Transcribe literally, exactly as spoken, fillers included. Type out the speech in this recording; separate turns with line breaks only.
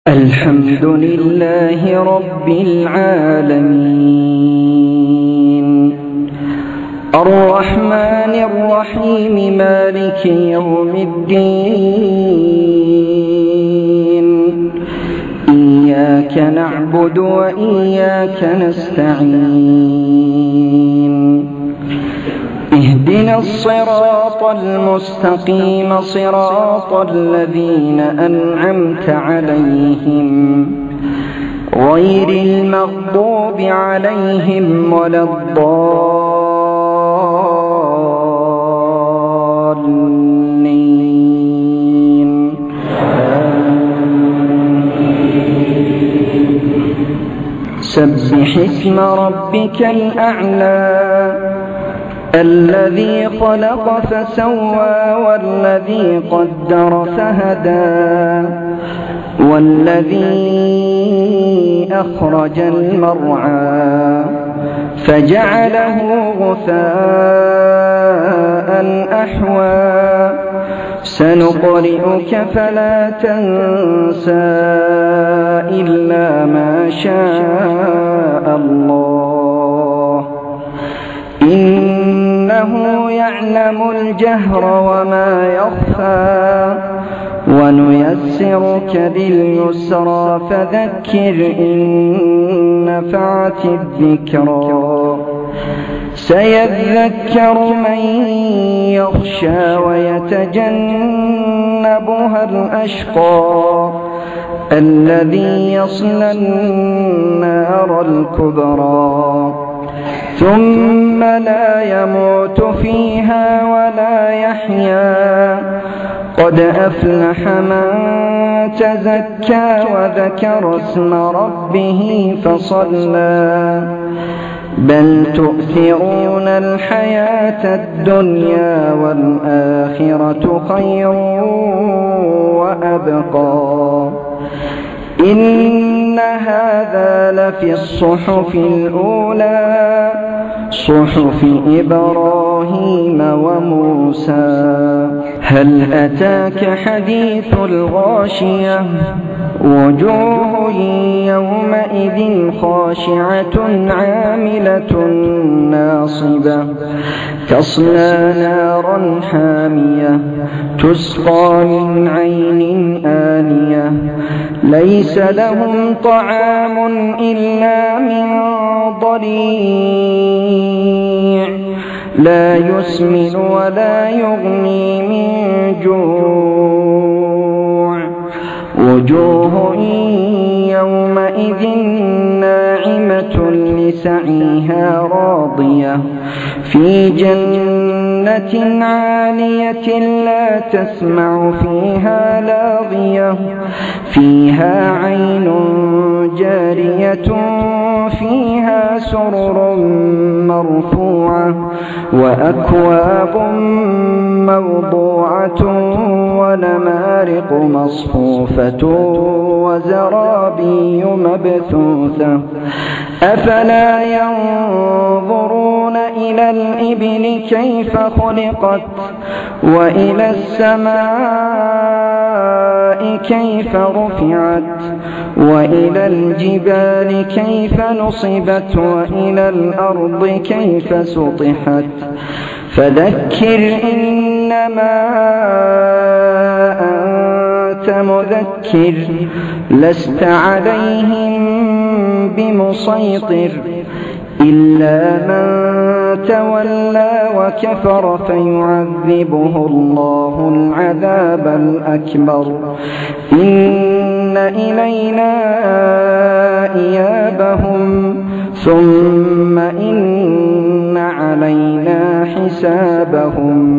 الحمد لله رب العالمين الرحمن الرحيم مالك يوم الدين إياك نعبد وإياك نستعين اهدنا الصراط المستقيم صراط الذين أنعمت عليهم غير المغضوب عليهم ولا الضالين. سبح اسم ربك الأعلى الذي خلق فسوى والذي قدر فهدى والذي أخرج المرعى فجعله غثاء أحوى سنقرئك فلا تنسى إلا ما شاء الله إنه يعلم الجهر وما يخفى ونيسرك لليسرى فذكر إن نفعت الذكرى سيذكر من يخشى ويتجنبها الأشقى الذي يصلى النار الكبرى ثم لا يموت فيها ولا يحيا قد أفلح من تزكى وذكر اسم ربه فصلى بل تؤثرون الحياة الدنيا والآخرة خير وأبقى إن هذا لفي الصحف الأولى صحف إبراهيم وموسى. هل أتاك حديث الغاشية وجوه يومئذ خاشعة عاملة ناصبة تصلى نارا حامية تسقى من عين آنية ليس لهم طعام إلا من ضريع لا يسمن ولا يغني من جوع وجوه يومئذ ناعمة لسعيها راضية في جنة عالية لا تسمع فيها لاغية فيها عين جارية فيها سرر مرفوعة وأكواب موضوعة ونمارق مصفوفة وزرابي مبثوثة أفلا ينظرون إلى الإبل كيف خلقت وإلى السماء كيف رفعت وإلى الجبال كيف نصبت وإلى الأرض كيف سطحت فذكر إنما أنت مذكر لست عليهم بمسيطر إلا من تولى وكفر فيعذبه الله العذاب الأكبر إن إلينا إيابهم ثم إن علينا حسابهم